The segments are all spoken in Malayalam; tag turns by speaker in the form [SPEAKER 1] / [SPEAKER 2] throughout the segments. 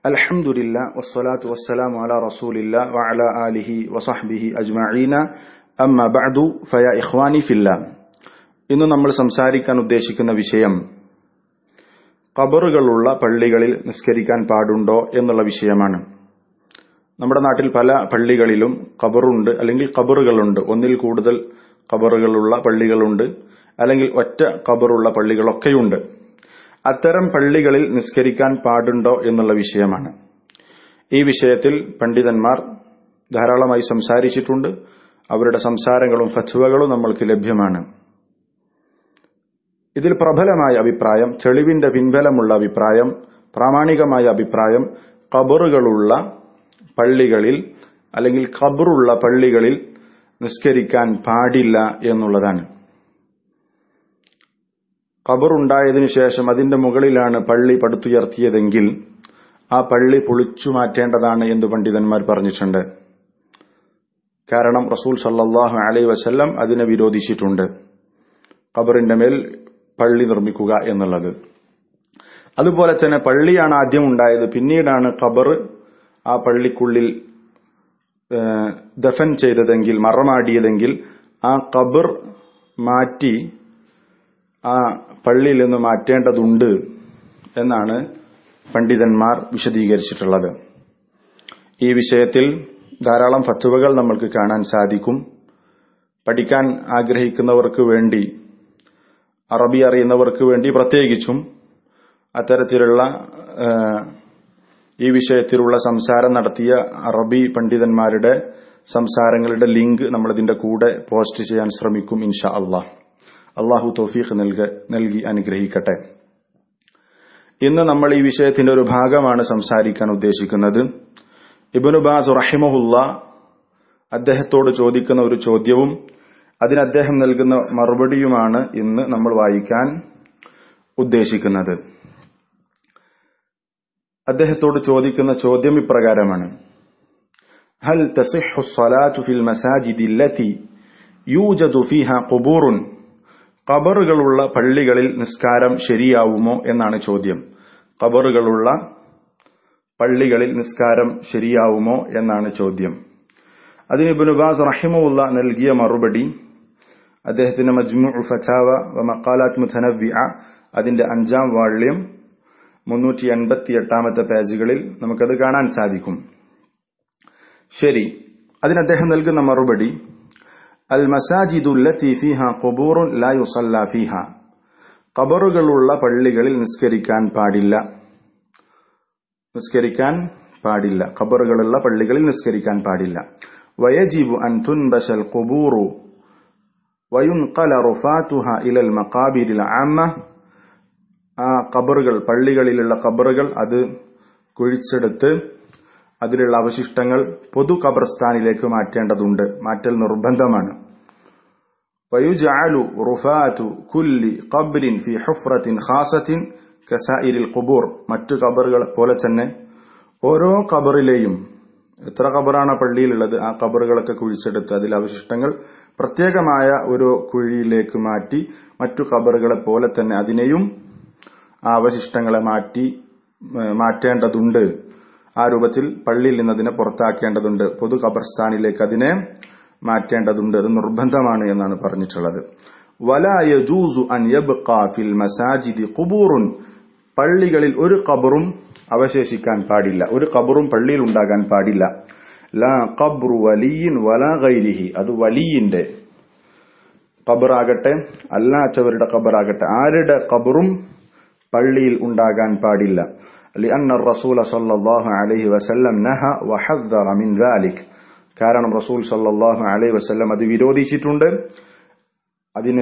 [SPEAKER 1] അൽഹംദുലില്ലാ വസ്സലാത്തു വസ്സലാമു അലാ റസൂലില്ലാ വഅലാ ആലിഹി വസഹ്ബിഹി അജ്മഈന അമ്മാ ബഅദു ഫയാ ഇഖ്വാനി ഫില്ലാ. ഇന്ന് നമ്മൾ സംസാരിക്കാൻ ഉദ്ദേശിക്കുന്ന വിഷയം ഖബറുകളുള്ള പള്ളികളിൽ നിസ്കരിക്കാൻ പാടുണ്ടോ എന്നുള്ള വിഷയമാണ്. നമ്മുടെ നാട്ടിൽ പല പള്ളികളിലും ഖബറുണ്ട്, അല്ലെങ്കിൽ ഖബറുകളുണ്ട്. ഒന്നിൽ കൂടുതൽ ഖബറുകളുള്ള പള്ളികളുണ്ട്, അല്ലെങ്കിൽ ഒറ്റ ഖബറുള്ള പള്ളികളൊക്കെയുണ്ട്. അത്തരം പള്ളികളിൽ നിസ്കരിക്കാൻ പാടുണ്ടോ എന്നുള്ള വിഷയമാണ്. ഈ വിഷയത്തിൽ പണ്ഡിതന്മാർ ധാരാളമായി സംസാരിച്ചിട്ടുണ്ട്. അവരുടെ സംസാരങ്ങളും ഫത്വകളും നമ്മൾക്ക് ലഭ്യമാണ്. ഇതിൽ പ്രബലമായ അഭിപ്രായം, തെളിവിന്റെ പിൻബലമുള്ള അഭിപ്രായം, പ്രാമാണികമായ അഭിപ്രായം ഖബറുകളുള്ള പള്ളികളിൽ അല്ലെങ്കിൽ ഖബറുള്ള പള്ളികളിൽ നിസ്കരിക്കാൻ പാടില്ല എന്നുള്ളതാണ്. ഖബറുണ്ടായതിനു ശേഷം അതിന്റെ മുകളിലാണ് പള്ളി പടുത്തുയർത്തിയതെങ്കിൽ ആ പള്ളി പൊളിച്ചു മാറ്റേണ്ടതാണ് എന്ന് പണ്ഡിതന്മാർ പറഞ്ഞിട്ടുണ്ട്. കാരണം റസൂൽ സല്ലല്ലാഹു അലൈഹി വസല്ലം അതിനെ വിരോധിച്ചിട്ടുണ്ട്, ഖബറിന്റെ മേൽ പള്ളി നിർമ്മിക്കുക എന്നുള്ളത്. അതുപോലെ തന്നെ പള്ളിയാണ് ആദ്യം ഉണ്ടായത്, പിന്നീടാണ് ഖബർ ആ പള്ളിക്കുള്ളിൽ ദഫൻ ചെയ്തതെങ്കിൽ, മറമാടിയതെങ്കിൽ ആ ഖബർ മാറ്റി ആ പള്ളിയിൽ നിന്ന് മാറ്റേണ്ടതുണ്ട് എന്നാണ് പണ്ഡിതന്മാർ വിശദീകരിച്ചിട്ടുള്ളത്. ഈ വിഷയത്തിൽ ധാരാളം ഫത്വകൾ നമ്മൾക്ക് കാണാൻ സാധിക്കും. പഠിക്കാൻ ആഗ്രഹിക്കുന്നവർക്ക് വേണ്ടി, അറബി അറിയുന്നവർക്ക് വേണ്ടി പ്രത്യേകിച്ചും അത്തരത്തിലുള്ള ഈ വിഷയത്തിലുള്ള സംസാരം നടത്തിയ അറബി പണ്ഡിതന്മാരുടെ സംസാരങ്ങളുടെ ലിങ്ക് നമ്മളിതിന്റെ കൂടെ പോസ്റ്റ് ചെയ്യാൻ ശ്രമിക്കും ഇൻഷാ അല്ലാഹ്. അള്ളാഹു തൗഫീഖ് നൽകി അനുഗ്രഹിക്കട്ടെ. ഇന്ന് നമ്മൾ ഈ വിഷയത്തിന്റെ ഒരു ഭാഗമാണ് സംസാരിക്കാൻ ഉദ്ദേശിക്കുന്നത്. ഇബ്നു ബാസ് റഹിമഹുല്ലാ അദ്ദേഹത്തോട് ചോദിക്കുന്ന ഒരു ചോദ്യവും അതിന് അദ്ദേഹം നൽകുന്ന മറുപടിയുമാണ് ഇന്ന് നമ്മൾ വായിക്കാൻ ഉദ്ദേശിക്കുന്നത്. അദ്ദേഹത്തോട് ചോദിക്കുന്ന ചോദ്യം ഇപ്രകാരമാണ്: ഹൽ തസിഹു സ്വലാത്തു ഫിൽ മസാജിദി അല്ലതി യൂജദു ഫീഹാ ഖുബൂറുൻ? ഖബറുകളുള്ള പള്ളികളിൽ നിസ്കാരം ശരിയാവുമോ എന്നാണ് ചോദ്യം. ഖബറുകളുള്ള പള്ളികളിൽ നിസ്കാരം ശരിയാവുമോ എന്നാണ് ചോദ്യം. അതിന് ഇബ്നു ബാസ് റഹിമഹുല്ലാ നൽകിയ മറുപടി അദ്ദേഹത്തിന്റെ മജ്മുഉ ഫതാവ വ മഖാലാത്ത് മുതനവ്വിഅ അതിന്റെ 5-ാം വാള്യം 388-ാമത്തെ പേജുകളിൽ നമുക്കത് കാണാൻ സാധിക്കും. ശരി, അതിന് അദ്ദേഹം നൽകുന്ന മറുപടി: അൽ മസാജിദു അല്ലതി ഫീഹാ ഖുബൂറുൻ ലാ യുസല്ലാ ഫീഹാ. ഖബറുകളുള്ള പള്ളികളിൽ നിസ്കരിക്കാൻ പാടില്ല. ഖബറുകളുള്ള പള്ളികളിൽ നിസ്കരിക്കാൻ പാടില്ല. വയജിബു അൻ തുൻബശൽ ഖുബൂറു വയുൻഖല റുഫാതുഹാ ഇലൽ മഖാബിരിൽ ആമ്മ. ആ ഖബറുകൾ, പള്ളികളിലുള്ള ഖബറുകൾ അത് കുഴിച്ചെടുത്ത് അതിലുള്ള അവശിഷ്ടങ്ങൾ പൊതു ഖബർസ്ഥാനിലേക്ക് മാറ്റേണ്ടതുണ്ട്, മാറ്റൽ നിർബന്ധമാണ്. വയുജഅലു റുഫാതു കുല്ലി ഖബ്രിൻ ഫി ഹുഫ്റത്തിൻ ഖാസത്തിൻ കസായിരിൽ ഖുബൂർ. മറ്റു ഖബറുകൾ പോലെ തന്നെ ഓരോ ഖബറിലെയും, എത്ര ഖബറാണ് പള്ളിയിലുള്ളത്, ആ ഖബറുകളൊക്കെ കുഴിച്ചെടുത്ത് അതിലെ അവശിഷ്ടങ്ങൾ പ്രത്യേകമായ ഒരു കുഴിയിലേക്ക് മാറ്റി മറ്റു ഖബറുകളെ പോലെ തന്നെ അതിനെയും ആ അവശിഷ്ടങ്ങളെ മാറ്റേണ്ടതുണ്ട്. ആ രൂപത്തിൽ പള്ളിയിൽ നിന്ന് അതിനെ പുറത്താക്കേണ്ടതുണ്ട്, പൊതു ഖബർസ്ഥാനിലേക്ക് അതിനെ മാറ്റേണ്ടതുണ്ട്. അത് നിർബന്ധമാണ് എന്നാണ് പറഞ്ഞിട്ടുള്ളത്. വലാ യജൂസു അൻ യബ്ഖാ ഫിൽ മസാജിദി ഖുബൂറുൻ. പള്ളികളിൽ ഒരു ഖബറും അവശേഷിക്കാൻ പാടില്ല, ഒരു ഖബറും പള്ളിയിൽ ഉണ്ടാകാൻ പാടില്ല. ലാ ഖബ്റു വലിയിൻ വലാ ഗൈരിഹി. അത് വലിയിന്റെ ഖബറാകട്ടെ അല്ലാത്തവരുടെ ഖബറാകട്ടെ, ആരുടെ ഖബറും പള്ളിയിൽ ഉണ്ടാകാൻ പാടില്ല. لأن الرسول صلى الله عليه وسلم نهى وحذر من ذلك. കാരണം റസൂൽ സല്ലല്ലാഹു അലൈഹി വസല്ലം അത് വിരോധിച്ചിട്ടുണ്ട്, അതിൽ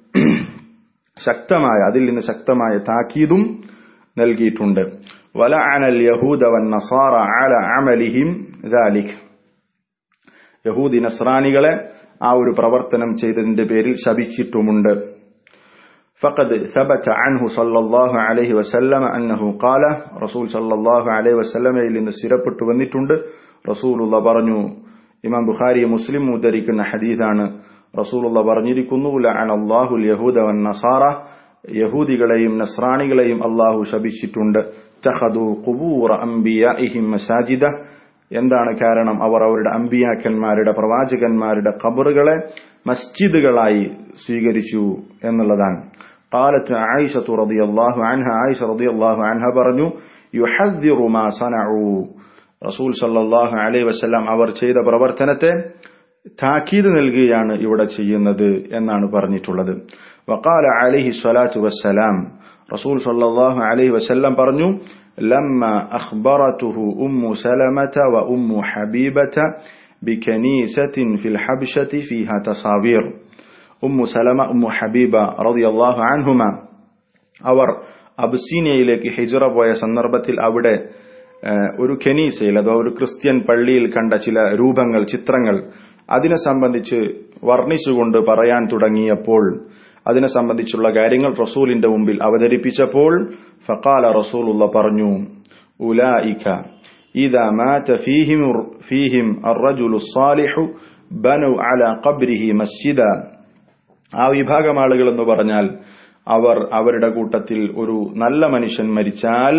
[SPEAKER 1] നിന്ന് ശക്തമായ താക്കീതും നൽകിയിട്ടുണ്ട്. വലഅന اليهود والنصارى على عملهم ذلك. യഹൂദി നസ്രാനികളെ ആ ഒരു പ്രവർത്തനം ചെയ്തതിന്റെ പേരിൽ ശപിച്ചിട്ടുമുണ്ട്. فقد ثبت عنه صلى الله عليه وسلم أنه قال. റസൂൽ സല്ലല്ലാഹു അലൈഹി വസല്ലമയിൽ നിന്ന് സ്ഥിരപ്പെട്ടു വന്നിട്ടുണ്ട്, റസൂലുള്ളാഹി പറഞ്ഞു, ഇമാം ബുഖാരി മുസ്ലിം ഉദ്ധരിക്കുന്ന ഹദീസാണ്. റസൂലുള്ളാഹി പറഞ്ഞിരിക്കുന്നു: ലഅനല്ലാഹുൽ യഹൂദ വൻ നസാറ. യഹൂദികളെയും നസ്രാനികളെയും അല്ലാഹു ശപിച്ചിട്ടുണ്ട്. ഇത്തഖദു ഖുബൂറ അംബിയാഇഹിം മസാജിദ. എന്താണ് കാരണം? അവർ അവരുടെ അമ്പിയാക്കന്മാരുടെ, പ്രവാചകന്മാരുടെ ഖബറുകളെ മസ്ജിദുകളായി സ്വീകരിച്ചു എന്നുള്ളതാണ്. ഖാലത്ത് ആയിഷ റളിയല്ലാഹു അൻഹ, ആയിഷ റളിയല്ലാഹു അൻഹ പറഞ്ഞു, യുഹദ്ദിറു മാ സനഉ. റസൂൽ സല്ലല്ലാഹു അലൈഹി വസല്ലം അവർ ചെയ്ത പ്രവർത്തനത്തെ താക്കീത് നൽകുകയാണ് ഇവിടെ ചെയ്യുന്നത് എന്നാണ് പറഞ്ഞിട്ടുള്ളത്. വഖാല അലൈഹി സ്വലാത്തു വസ്സലാം, റസൂൽ സല്ലല്ലാഹു അലൈഹി വസല്ലം പറഞ്ഞു, ലമ്മ അഖ്ബറതുഹു ഉമ്മു സലമത വ ഉമ്മു ഹബീബത ബികനീസത്തിൻ ഫിൽ ഹബ്ശതി ഫീഹാ തസാവീർ. ഉമ്മു സലമ, ഉമ്മു ഹബീബ റളിയല്ലാഹു അൻഹുമ അവർ അബ്സീനിയയിലേക്ക് ഹിജ്റ പോയ സന്ദർഭത്തിൽ അവിടെ ഒരു കനീസയിൽ അഥവാ ഒരു ക്രിസ്ത്യൻ പള്ളിയിൽ കണ്ട ചില രൂപങ്ങൾ, ചിത്രങ്ങൾ, അതിനെ സംബന്ധിച്ച് വർണ്ണിച്ചുകൊണ്ട് പറയാൻ തുടങ്ങിയപ്പോൾ, അതിനെ സംബന്ധിച്ചുള്ള കാര്യങ്ങൾ റസൂലിന്റെ മുമ്പിൽ അവതരിപ്പിച്ചപ്പോൾ, ഫഖാല റസൂലുള്ള പറഞ്ഞു, ഉലൈക ഇദാ മാത ഫീഹിം അർറജുലു സ്സാലിഹു ബനു അലാ ഖബ്രിഹി മസ്ജിദ. ആ വിഭാഗം ആളുകൾ എന്ന് പറഞ്ഞാൽ അവരുടെ കൂട്ടത്തിൽ ഒരു നല്ല മനുഷ്യൻ മരിച്ചാൽ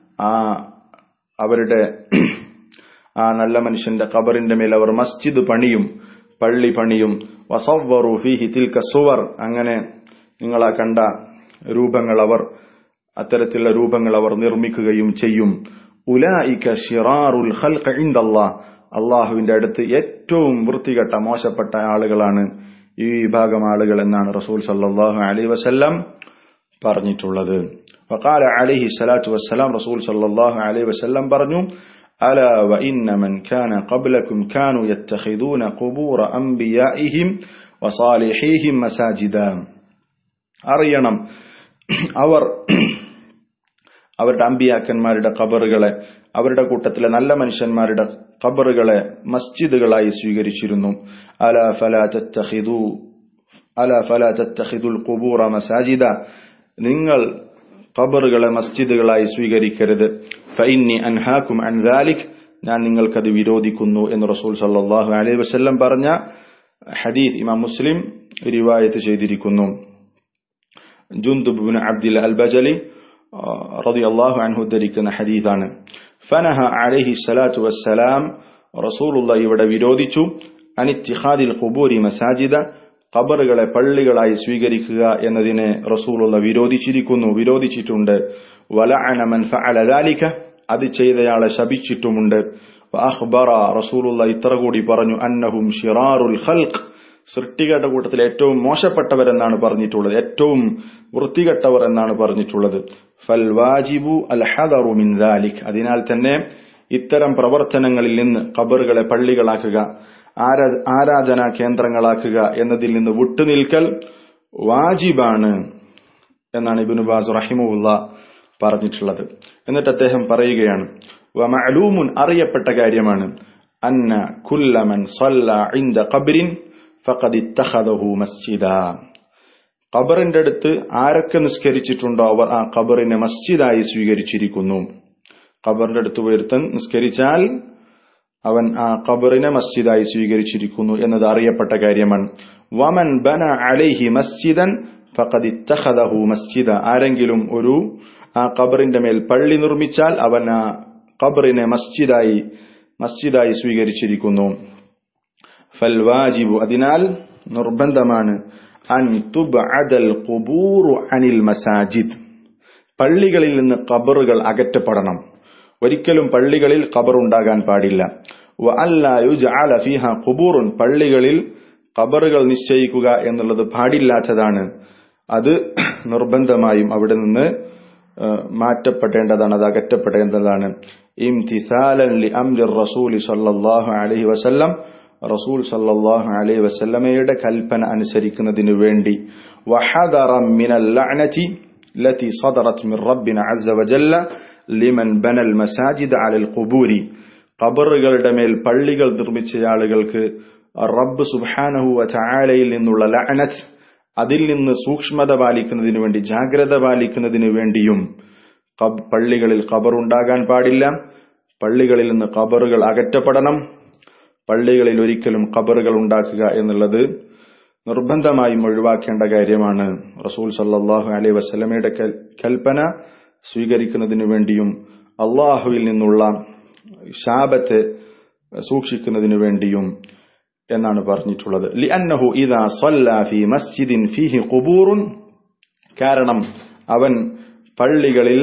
[SPEAKER 1] ആ നല്ല മനുഷ്യന്റെ ഖബറിന്റെ മേൽ അവർ മസ്ജിദ് പണിയും, പള്ളി പണിയും. വസവ്വറു ഫീഹി തിൽക സുവർ. അങ്ങനെ നിങ്ങൾ ആ കണ്ട രൂപങ്ങൾ, അത്തരത്തിലുള്ള രൂപങ്ങൾ അവർ നിർമ്മിക്കുകയും ചെയ്യും. ഉലൈക ശിറാറുൽ ഖൽഖ് ഇൻദല്ലാഹ്. അല്ലാഹുവിന്റെ അടുത്ത് ഏറ്റവും വൃത്തികെട്ട, മോശപ്പെട്ട ആളുകളാണ് ഈ വിഭാഗം ആളുകൾ എന്നാണ് റസൂൽ സല്ലല്ലാഹു അലൈഹി വസല്ലം പറഞ്ഞിട്ടുള്ളത്. വഖാല അലൈഹി സ്വലാത്തു വസ്സലാം, റസൂൽ സല്ലല്ലാഹു അലൈഹി വസല്ലം പറഞ്ഞു, അലാ വ ഇന്ന മൻ കാന ഖബ്ലകും കാനൂ യത്തഖിദൂന ഖുബൂറ അംബിയാഇഹിം വസാലിഹീഹിം മസാജിദ. അറിയണം, അവരുടെ അമ്പിയാക്കന്മാരുടെ ഖബറുകളെ, അവരുടെ കൂട്ടത്തിലെ നല്ല മനുഷ്യന്മാരുടെ ഖബറുകളെ മസ്ജിദുകളായി സ്വീകരിച്ചിരുന്നു. അലാ ഫലാ തത്തഖിദുൽ ഖുബൂറ മസാജിദ. നിങ്ങൾ ഖബറുകളെ മസ്ജിദുകളായി സ്വീകരിക്കരുത്. ഫഇന്നി അൻഹാകും അൻ ദാലിക്. ഞാൻ നിങ്ങൾക്കത് വിരോധിക്കുന്നു എന്ന് റസൂൽ സല്ലല്ലാഹു അലൈഹി വസല്ലം പറഞ്ഞ ഹദീസ് ഇമാം മുസ്ലിം റിവായത്ത് ചെയ്തിരിക്കുന്നു. ജുൻദുബ് ഇബ്നു അബ്ദിൽ അൽ-ബജലി റളിയല്ലാഹു അൻഹു ഉദ്ധരിക്കുന്ന ഹദീസാണ്. ഫനഹ അലൈഹി സ്വലാത്തു വസ്സലാം, റസൂലുള്ളാഹി ഇവിടെ വിരോധിച്ചു, അനിത്തിഖാദിൽ ഖുബൂരി മസാജിദ, ഖബറുകളെ പള്ളികളായി സ്വീകരിക്കുക എന്നതിനെ റസൂലുള്ളാഹി വിരോധിച്ചിട്ടുണ്ട്. വലഅന മൻ ഫഅല ദാലിക, അത് ചെയ്തയാളെ ശപിച്ചിട്ടുമുണ്ട്. വഅഖ്ബറ, റസൂലുള്ളാഹി ഇത്ര കൂടി പറഞ്ഞു, അന്നഹും ശിറാറുൽ ഖൽഖ്, സൃഷ്ടികളുടെ കൂട്ടത്തിൽ ഏറ്റവും മോശപ്പെട്ടവരെന്നാണ് പറഞ്ഞിട്ടുള്ളത്, ഏറ്റവും വൃത്തികെട്ടവർ എന്നാണ് പറഞ്ഞിട്ടുള്ളത്. ഫൽ വാജിബു അൽ ഹദറു മിൻ ദാലിക്. അതിനാൽ തന്നെ ഇത്തരം പ്രവർത്തനങ്ങളിൽ നിന്ന്, ഖബറുകളെ പള്ളികളാക്കുക, ആരാധനാ കേന്ദ്രങ്ങളാക്കുക എന്നതിൽ നിന്ന് വിട്ടുനിൽക്കൽ വാജിബാണ് എന്നാണ് ഇബ്നു ബാസ് റഹിമഹുല്ലാഹ് പറഞ്ഞിട്ടുള്ളത്. എന്നിട്ട് അദ്ദേഹം പറയുകയാണ്, വമഅലൂമുൻ, അറിയപ്പെട്ട കാര്യമാണ്, അന്ന കുല്ല മൻ സല്ല ഇൻദ ഖബ്രിൻ ഫഖദ് ഇത്തഖദഹു മസ്ജിദ. ഖബറിന്റെ അടുത്ത് ആരൊക്കെ നിസ്കരിച്ചിട്ടുണ്ടോ അവർ ആ ഖബറിനെ മസ്ജിദായി സ്വീകരിച്ചിരിക്കുന്നു. ഖബറിന്റെ അടുത്ത് ഒരുത്തൻ നിസ്കരിച്ചാൽ അവൻ ആ ഖബറിനെ മസ്ജിദായി സ്വീകരിച്ചിരിക്കുന്നു എന്നത് അറിയപ്പെട്ട കാര്യമാണ്. വമൻ ബന അലൈഹി മസ്ജിദൻ ഫഖദ് ഇത്തഖദഹു മസ്ജിദ. ആരെങ്കിലും ആ ഖബറിന്റെ മേൽ പള്ളി നിർമ്മിച്ചാൽ അവൻ ആ ഖബറിനെ മസ്ജിദായി സ്വീകരിച്ചിരിക്കുന്നു. ഫൽ വാജിബു, അതിനാൽ നിർബന്ധമാണ്, അൻ തുബ്അദൽ ഖുബൂറു അനിൽ മസാജിദ്, പള്ളികളിൽ നിന്ന് ഖബറുകൾ അകറ്റപ്പെടണം. ഒരിക്കലും പള്ളികളിൽ ഖബർ ഉണ്ടാകാൻ പാടില്ല. വഅല്ലാ യുജ്അല ഫീഹാ ഖുബൂറുൻ, പള്ളികളിൽ ഖബറുകൾ നിശ്ചയിക്കുക എന്നുള്ളത് പാടില്ലാത്തതാണ്. അത് നിർബന്ധമായും അവിടെ നിന്ന് മാറ്റപ്പെടേണ്ടതാണ്, അത് അകറ്റപ്പെടേണ്ടതാണ്. ഇംതിസാലൻ ലി അംരി റസൂൽ സല്ലല്ലാഹു അലൈഹി വസല്ലം, റസൂൽ സല്ലല്ലാഹു അലൈഹി വസല്ലമയുടെ കൽപ്പന അനുസരിക്കുന്നതിനു വേണ്ടി. വഹദറൻ മിനൽ ലഅനതി ലതി സദറത് മിൻ റബ്ബിന അസ്സ വജല്ല ലിമൻ ബനൽ മസാജിദ അലൽ ഖുബൂരി, ഖബറുകളുടെ മേൽ പള്ളികൾ നിർമ്മിച്ച ആളുകൾക്ക് റബ്ബ് സുബ്ഹാനഹു വ തആലയിൽ നിന്നുള്ള ലഅനത്ത്, അതിൽ നിന്ന് സൂക്ഷ്മത പാലിക്കുന്നതിനു വേണ്ടി, ജാഗ്രത പാലിക്കുന്നതിനു വേണ്ടിയും പള്ളികളിൽ ഖബർ ഉണ്ടാകാൻ പാടില്ല. പള്ളികളിൽ നിന്ന് ഖബറുകൾ അകറ്റപ്പെടണം. പള്ളികളിൽ ഒരിക്കലും ഖബറുകൾ ഉണ്ടാക്കുക എന്നുള്ളത് നിർബന്ധമായും ഒഴിവാക്കേണ്ട കാര്യമാണ്. റസൂൽ സല്ലല്ലാഹു അലൈഹി വസല്ലമയുടെ കൽപ്പന സ്വീകരിക്കുന്നതിനു വേണ്ടിയും അള്ളാഹുവിൽ നിന്നുള്ള ശാപത്തെ സൂക്ഷിക്കുന്നതിനു വേണ്ടിയും എന്നാണ് പറഞ്ഞിട്ടുള്ളത്. ലിഅന്നഹു ഇദാ സല്ല ഫീ മസ്ജിദിൻ ഫീഹി ഖുബൂറുൻ, കാരണം അവൻ പള്ളികളിൽ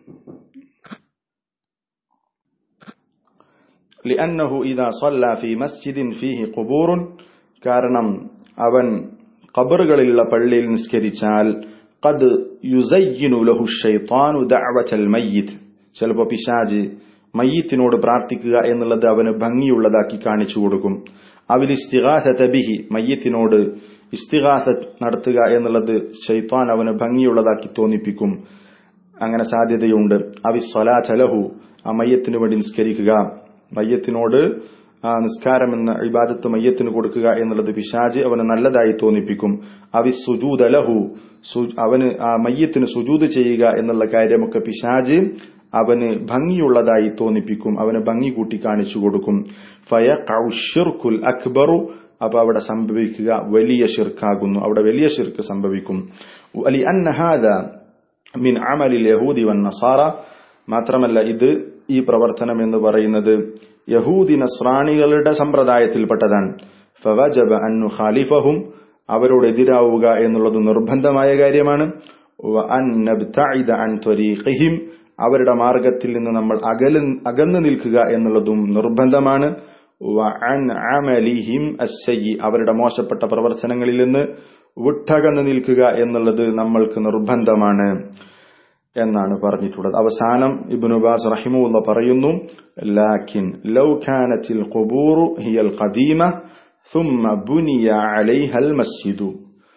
[SPEAKER 1] ലിഅന്നഹു ഇദാ സല്ല ഫീ മസ്ജിദിൻ ഫീഹി ഖുബൂറുൻ, കാരണം അവൻ ഖബറുകളിലുള്ള പള്ളിയിൽ നിസ്കരിച്ചാൽ ഖദ് യുസയ്യിനു ലഹു ശൈത്താനു ദഅവതൽ മയ്യിത്ത്, ചിലപ്പോൾ പിശാച് മയ്യിത്തിനോട് പ്രാർത്ഥിക്കുക എന്നുള്ളത് അവന് ഭംഗിയുള്ളതാക്കി കാണിച്ചു കൊടുക്കും. അവൽ ഇസ്തിഗാസത ബിഹി, മയ്യിത്തിനോട് ഇസ്തിഗാസ നടത്തുക എന്നുള്ളത് ശൈത്താൻ അവന് ഭംഗിയുള്ളതാക്കി തോന്നിപ്പിക്കും. അങ്ങനെ സാധ്യതയുണ്ട്. അവി സ്വലാത ലഹു, ആ മയ്യത്തിനു വേണ്ടി നിസ്കരിക്കുക, മയ്യത്തിനോട് ആ നിസ്കാരം എന്ന ഇബാദത്ത് മയ്യത്തിന് കൊടുക്കുക എന്നുള്ളത് പിശാച് അവന് നല്ലതായി തോന്നിപ്പിക്കും. അവി സുജൂദ ലഹു, അവന് ആ മയ്യത്തിന് സുജൂദ് ചെയ്യുക എന്നുള്ള കാര്യമൊക്കെ പിശാച് അവന് ഭംഗിയുള്ളതായി തോന്നിപ്പിക്കും, അവന് ഭംഗി കൂട്ടി കാണിച്ചു കൊടുക്കും. ഫയഖഉ ശിർകുൽ അക്ബറു, അപ്പൊ അവിടെ സംഭവിക്കുക വലിയ ശിർക്കാകുന്നു, അവിടെ വലിയ ശിർക്ക് സംഭവിക്കും. വലിഅന്ന ഹാദാ മിൻ അമലിൽ യഹൂദി വന്നസാറ, മാത്രമല്ല ഇത് ഈ പ്രവർത്തനം എന്ന് പറയുന്നത് യഹൂദി നസ്രാണികളുടെ സമ്പ്രദായത്തിൽപ്പെട്ടതാണ്. ഫവജബ അൻ നുഖാലിഫഹും, അവരോട് എതിരാവുക എന്നുള്ളത് നിർബന്ധമായ കാര്യമാണ്. വഅൻ നബ്തഇദ അൻ ത്വരീഖിഹിം, അവരുടെ മാർഗത്തിൽ നിന്ന് നമ്മൾ അകന്നു നിൽക്കുക എന്നുള്ളതും നിർബന്ധമാണ്. വഅൻ അമലിഹിം അസ്സയ്യി, അവരുടെ മോശപ്പെട്ട പ്രവർത്തനങ്ങളിൽ നിന്ന് വിട്ടകന്നു നിൽക്കുക എന്നുള്ളത് നമ്മൾക്ക് നിർബന്ധമാണ് എന്നാണ് പറഞ്ഞിട്ടുള്ളത്. അവസാനം ഇബ്നു ബാസ് റഹിമഹുല്ലാഹ് പറയുന്നു, ലാകിൻ ലൗ കാനത്തിൽ ഖുബൂറു ഹിയൽ ഖദീമ ثم ബുനിയ അലൈഹൽ മസ്ജിദു,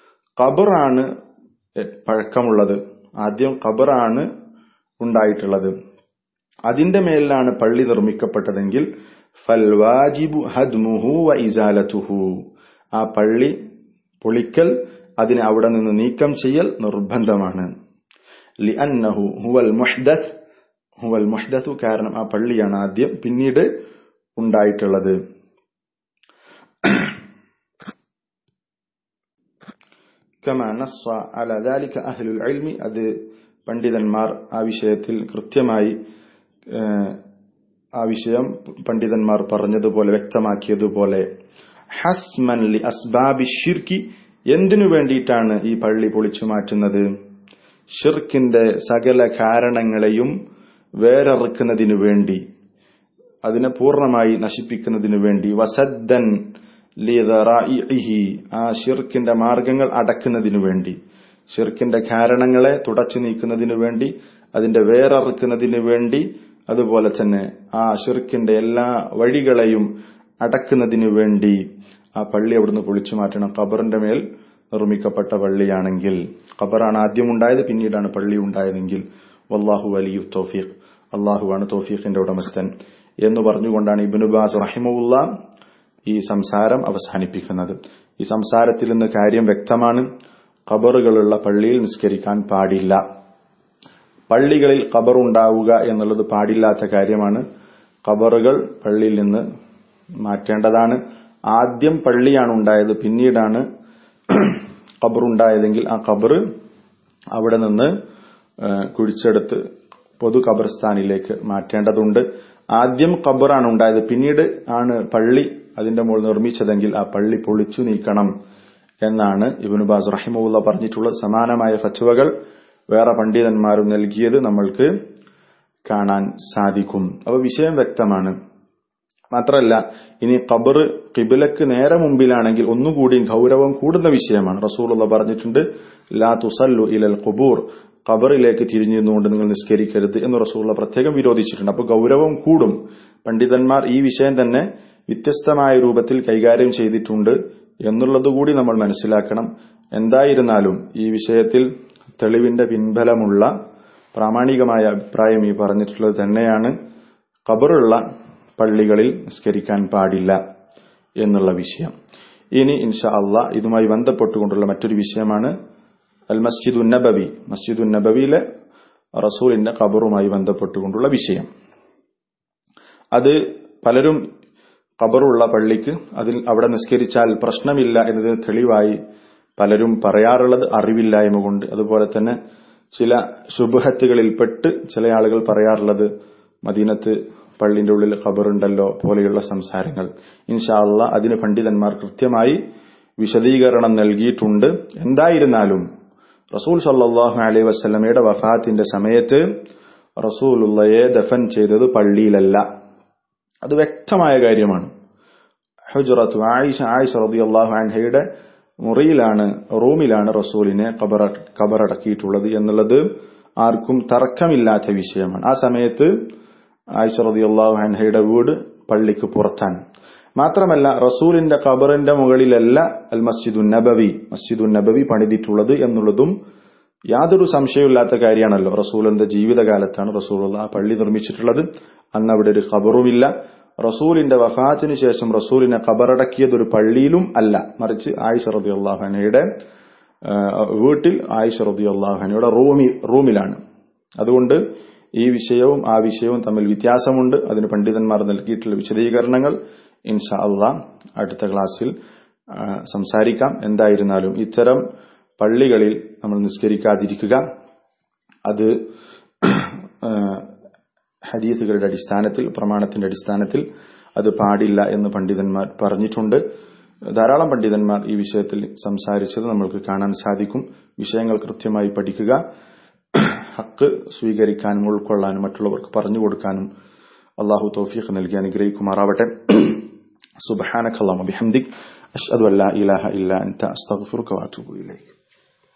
[SPEAKER 1] ഖബറാണ് പഴക്കമുള്ളത്, ആദ്യം ഖബറാണ് ഉണ്ടായിട്ടുള്ളത്, അതിന്റെ മേലാണ് പള്ളി നിർമ്മിക്കപ്പെട്ടതെങ്കിൽ ഫൽ വാജിബു ഹദ്മുഹു വ ഇസാലതുഹു, ആ പള്ളി പൊളിക്കൽ, അതിനെ അവിടെ നിന്ന് നീക്കം ചെയ്യൽ നിർബന്ധമാണ്. ലിഅന്നഹു ഹുവൽ മുഹ്ദത്ത്, കാരണം ആ പള്ളിയാണ് ആദ്യം പിന്നീട് ഉണ്ടായിട്ടുള്ളത്. കമാ നസ്സ അലാ ദാലിക അഹ്ലുൽ ഇൽമി, അത് പണ്ഡിതന്മാർ ആ വിഷയത്തിൽ കൃത്യമായി ആ വിഷയം പണ്ഡിതന്മാർ പറഞ്ഞതുപോലെ വ്യക്തമാക്കിയതുപോലെ, ഹസ്മൻ ലി അസ്ബാബി ഷിർക്കി, എന്തിനു വേണ്ടിയിട്ടാണ് ഈ പള്ളി പൊളിച്ചു മാറ്റുന്നത്? ഷിർക്കിന്റെ സകല കാരണങ്ങളെയും വേരറുക്കുന്നതിനു വേണ്ടി, അതിനെ പൂർണ്ണമായി നശിപ്പിക്കുന്നതിനു വേണ്ടി, വസദ്ദൻ ലിദറാഇഹി, ആ ഷിർക്കിന്റെ മാർഗങ്ങൾ അടക്കുന്നതിനു വേണ്ടി, ഷിർക്കിന്റെ കാരണങ്ങളെ തുടച്ചു നീക്കുന്നതിനു വേണ്ടി, അതിന്റെ വേരറുക്കുന്നതിനു വേണ്ടി, അതുപോലെ തന്നെ ആ ഷിർക്കിന്റെ എല്ലാ വഴികളെയും അടക്കുന്നതിനു വേണ്ടി ആ പള്ളി അവിടുന്ന് പൊളിച്ചു മാറ്റണം. ഖബറിന്റെ മേൽ നിർമ്മിക്കപ്പെട്ട പള്ളിയാണെങ്കിൽ, ഖബറാണ് ആദ്യം ഉണ്ടായത്, പിന്നീടാണ് പള്ളി ഉണ്ടായതെങ്കിൽ. വല്ലാഹു വലിയു തൗഫീഖ്, അള്ളാഹുവാണ് തൗഫീഖിന്റെ ഉടമസ്ഥൻ എന്ന് പറഞ്ഞുകൊണ്ടാണ് ഇബ്നു ബാസ് റഹിമഹുല്ലാഹ് ഈ സംസാരം അവസാനിപ്പിക്കുന്നത്. ഈ സംസാരത്തിൽ നിന്ന് കാര്യം വ്യക്തമാണ്, ഖബറുകളുള്ള പള്ളിയിൽ നിസ്കരിക്കാൻ പാടില്ല. പള്ളികളിൽ ഖബർ ഉണ്ടാവുക എന്നുള്ളത് പാടില്ലാത്ത കാര്യമാണ്. ഖബറുകൾ പള്ളിയിൽ നിന്ന് മാറ്റേണ്ടതാണ്. ആദ്യം പള്ളിയാണ് ഉണ്ടായത്, പിന്നീടാണ് ഖബറുണ്ടായതെങ്കിൽ ആ ഖബർ അവിടെ നിന്ന് കുഴിച്ചെടുത്ത് പൊതു ഖബർസ്ഥാനിലേക്ക് മാറ്റേണ്ടതുണ്ട്. ആദ്യം ഖബറാണ് ഉണ്ടായത്, പിന്നീട് ആണ് പള്ളി അതിന്റെ മുകളിൽ നിർമ്മിച്ചതെങ്കിൽ ആ പള്ളി പൊളിച്ചു നീക്കണം എന്നാണ് ഇബ്നു ബാസ് റഹിമഹുല്ലാഹ് പറഞ്ഞിട്ടുള്ളത്. സമാനമായ ഫത്വകൾ വേറെ പണ്ഡിതന്മാരും നൽകിയത് നമ്മൾക്ക് കാണാൻ സാധിക്കും. അപ്പോൾ വിഷയം വ്യക്തമാണ്. മാത്രമല്ല, ഇനി ഖബർ ഖിബ്ലക്ക് നേരെ മുമ്പിലാണെങ്കിൽ ഒന്നുകൂടി ഗൗരവം കൂടുന്ന വിഷയമാണ്. റസൂലുള്ളാഹി പറഞ്ഞിട്ടുണ്ട്, ലാ തുസല്ലു ഇലൽ ഖുബൂർ, ഖബറിലേക്ക് തിരിഞ്ഞുകൊണ്ട് നിങ്ങൾ നിസ്കരിക്കരുത് എന്ന് റസൂലുള്ളാഹി പ്രത്യേകം വിരോധിച്ചിട്ടുണ്ട്. അപ്പോൾ ഗൗരവം കൂടും. പണ്ഡിതന്മാർ ഈ വിഷയം തന്നെ വ്യത്യസ്തമായ രൂപത്തിൽ കൈകാര്യം ചെയ്തിട്ടുണ്ട് എന്നുള്ളതുകൂടി നമ്മൾ മനസ്സിലാക്കണം. എന്തായിരുന്നാലും ഈ വിഷയത്തിൽ തെളിവിന്റെ പിൻബലമുള്ള പ്രാമാണികമായ അഭിപ്രായം ഈ പറഞ്ഞിട്ടുള്ളത് തന്നെയാണ്, ഖബറുള്ള പള്ളികളിൽ നിസ്കരിക്കാൻ പാടില്ല എന്നുള്ള വിഷയം. ഇനി ഇൻഷാ അല്ലാഹ് ഇതുമായി ബന്ധപ്പെട്ടുകൊണ്ടുള്ള മറ്റൊരു വിഷയമാണ് അൽ മസ്ജിദുൻ നബവി, മസ്ജിദുൻ നബവിയിലെ റസൂലിന്റെ ഖബറുമായി ബന്ധപ്പെട്ടുകൊണ്ടുള്ള വിഷയം. അത് പലരും ഖബറുള്ള പള്ളിക്ക് അവിടെ നിസ്കരിച്ചാൽ പ്രശ്നമില്ല എന്നതിന് തെളിവായി പലരും പറയാറുള്ളത് അറിവില്ലായ്മ കൊണ്ട്. അതുപോലെ തന്നെ ചില ശുബ്ഹത്തുകളിൽപ്പെട്ട് ചില ആളുകൾ പറയാറുള്ളത് മദീനത്ത് പള്ളിന്റെ ഉള്ളിൽ ഖബറുണ്ടല്ലോ പോലെയുള്ള സംസാരങ്ങൾ. ഇൻഷാ അല്ലാഹ് അതിന് പണ്ഡിതന്മാർ കൃത്യമായി വിശദീകരണം നൽകിയിട്ടുണ്ട്. എന്തായിരുന്നാലും റസൂൽ സല്ലല്ലാഹു അലൈഹി വസല്ലമയുടെ വഫാത്തിന്റെ സമയത്ത് റസൂലുള്ളയെ ദഫൻ ചെയ്തത് പള്ളിയിലല്ല. അത് വ്യക്തമായ കാര്യമാണ്. ഹുജ്റത്തു ആയിഷ റളിയല്ലാഹു അൻഹയുടെ മുറിയിലാണ്, റൂമിലാണ് റസൂലിനെ ഖബറടക്കിയിട്ടുള്ളത് എന്നുള്ളത് ആർക്കും തർക്കമില്ലാത്ത വിഷയമാണ്. ആ സമയത്ത് ആയിഷ റളിയല്ലാഹു അൻഹയുടെ വീട് പള്ളിക്ക് പുറത്താണ്. മാത്രമല്ല റസൂലിന്റെ ഖബറിന്റെ മുകളിലല്ല അൽ മസ്ജിദുൻ നബവി പണിതിട്ടുള്ളത് എന്നുള്ളതും യാതൊരു സംശയമില്ലാത്ത കാര്യമാണല്ലോ. റസൂലിന്റെ ജീവിതകാലത്താണ് റസൂലുള്ള പള്ളി നിർമ്മിച്ചിട്ടുള്ളത്. അന്ന് അവിടെ ഒരു ഖബറുമില്ല. റസൂലിന്റെ വഫാത്തിന് ശേഷം റസൂലിനെ ഖബറടക്കിയത് ഒരു പള്ളിയിലും അല്ല, മറിച്ച് ആയിഷ റളിയല്ലാഹു അൻഹയുടെ വീട്ടിൽ ആയിഷ റളിയല്ലാഹു അൻഹയുടെ റൂമിലാണ്. അതുകൊണ്ട് ഈ വിഷയവും ആ വിഷയവും തമ്മിൽ വ്യത്യാസമുണ്ട്. അതിന് പണ്ഡിതന്മാർ നൽകിയിട്ടുള്ള വിശദീകരണങ്ങൾ ഇൻഷാ അല്ലാഹ് അടുത്ത ക്ലാസ്സിൽ സംസാരിക്കാം. എന്തായിരുന്നാലും ഇത്തരം പള്ളികളിൽ നമ്മൾ നിസ്കരിക്കാതിരിക്കുക, അത് ഹദീസുകളുടെ അടിസ്ഥാനത്തിൽ, പ്രമാണത്തിന്റെ അടിസ്ഥാനത്തിൽ അത് പാടില്ല എന്ന് പണ്ഡിതന്മാർ പറഞ്ഞിട്ടുണ്ട്. ധാരാളം പണ്ഡിതന്മാർ ഈ വിഷയത്തിൽ സംസാരിച്ചത് നമ്മൾക്ക് കാണാൻ സാധിക്കും. വിഷയങ്ങൾ കൃത്യമായി പഠിക്കുക, ഹക്ക് സ്വീകരിക്കാനും ഉൾക്കൊള്ളാനും മറ്റുള്ളവർക്ക് പറഞ്ഞു കൊടുക്കാനും അല്ലാഹു തൗഫീഖ് നൽകി അനുഗ്രഹിക്കുമാറാവട്ടെ. സുബ്ഹാനക അല്ലാഹുമ്മ ബിഹംദിക് അശ്ഹദു അല്ലാ ഇലാഹ ഇല്ലാ അൻത അസ്തഗ്ഫിറുക വഅതൂബു ഇലൈക്.